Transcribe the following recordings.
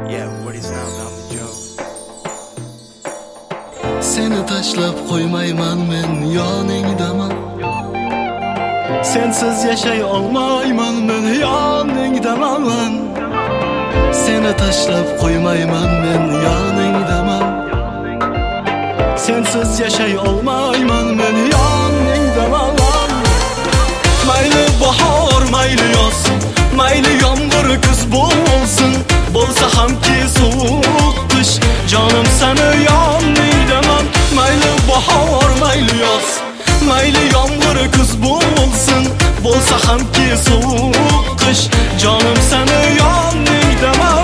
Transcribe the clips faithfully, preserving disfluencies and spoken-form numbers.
Yeah, everybody's now down the Joe. Seni tashlab qo'ymayman men yoningdaman. Sensiz yashay olmayman men yoningdaman. Seni tashlab qo'ymayman men yoningdaman. Sensiz yashay olmayman men yoningdaman. Mayli bahor, mayli yoz, mayli yomg'ir kuz bo'lsin, bo'lsa hamki sovuq qish, jonim seni yoningdaman. Mayli bahor, mayli yoz, mayli yomg'ir kuz bo'lsin, bo'lsa hamki sovuq qish, jonim seni yoningdaman.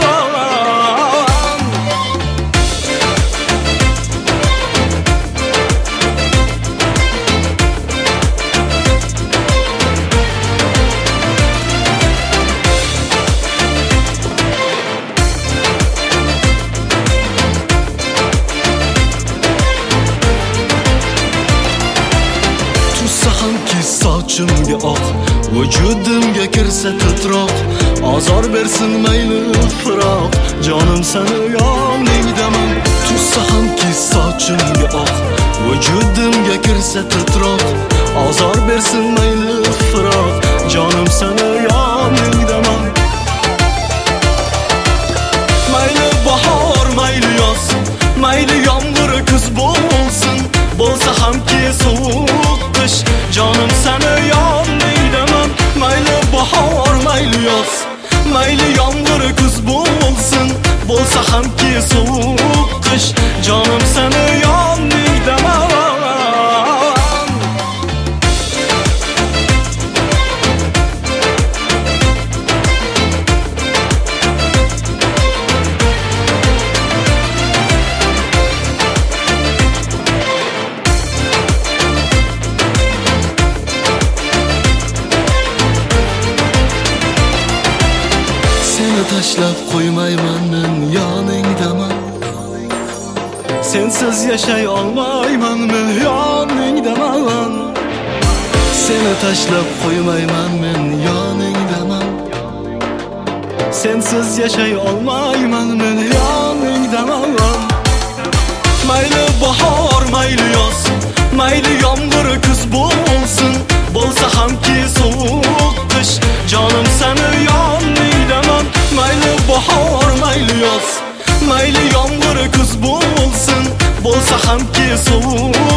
Sochimga oq, vujudimga kirsa titroq, azor bersin mayli firoq, jonim seni yoningdaman. Tussa hamki sochimga oq, vujudimga kirsa titroq, azor bersin mayli firoq, jonim seni yoningdaman. Mayli bahor, mayli yoz, mayli yomg'ir kuz bo'lsin, bo'lsa hamki sovuq qish, jonim seni yoningdaman. Mayli bahor, mayli yoz, mayli yomg'ir kuz bo'lsin, bo'lsa hamki sovuq qish, jonim seni yoningdaman. Tashlab qo'ymayman men yoningdaman. Sensiz yashay olmayman men yoningdaman. Seni tashlab qo'ymayman men yoningdaman. Sensiz yashay olmayman men yoningdaman. Mayli bahor, mayli yoz, mayli yomg'ir kuz bo'lsin, bo'lsa hamki sovuq qish, jonim seni yoningdaman. Mayli bahor, mayli yoz, mayli yomg'ir kuz bo'lsin, bo'lsa hamki sovuq